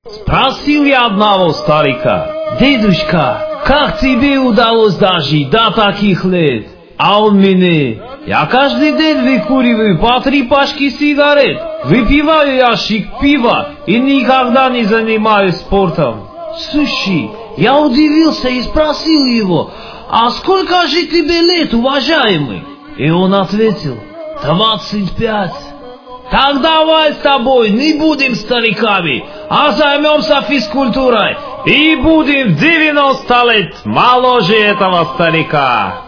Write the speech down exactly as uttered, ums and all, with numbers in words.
Спросил я одного старика: «Дедушка, как тебе удалось дожить до таких лет?» А он мне: «Я каждый день выкуриваю по три пачки сигарет, выпиваю ящик пива и никогда не занимаюсь спортом». Слушай, я удивился и спросил его: «А сколько же тебе лет, уважаемый?» И он ответил: «двадцать пять». Так давай с тобой не будем стариками, а займемся физкультурой и будем девяносто лет моложе этого старика.